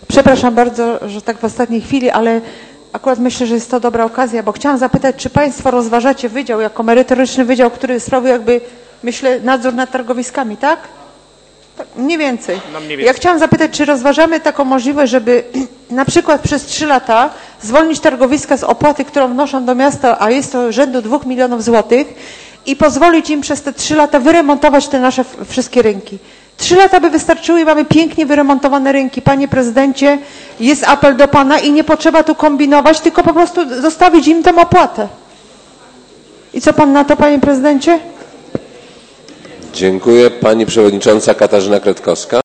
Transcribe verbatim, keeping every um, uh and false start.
Przepraszam bardzo, że tak w ostatniej chwili, ale akurat myślę, że jest to dobra okazja, bo chciałam zapytać, czy Państwo rozważacie wydział jako merytoryczny wydział, który sprawuje jakby, myślę, nadzór nad targowiskami, tak? Tak, mniej więcej. No, mniej więcej. Ja chciałam zapytać, czy rozważamy taką możliwość, żeby na przykład przez trzy lata zwolnić targowiska z opłaty, którą wnoszą do miasta, a jest to rzędu dwóch milionów złotych i pozwolić im przez te trzy lata wyremontować te nasze wszystkie rynki. Trzy lata by wystarczyły i mamy pięknie wyremontowane rynki. Panie prezydencie, jest apel do Pana i nie potrzeba tu kombinować, tylko po prostu zostawić im tę opłatę. I co Pan na to, Panie prezydencie? Dziękuję. Pani przewodnicząca Katarzyna Kretkowska.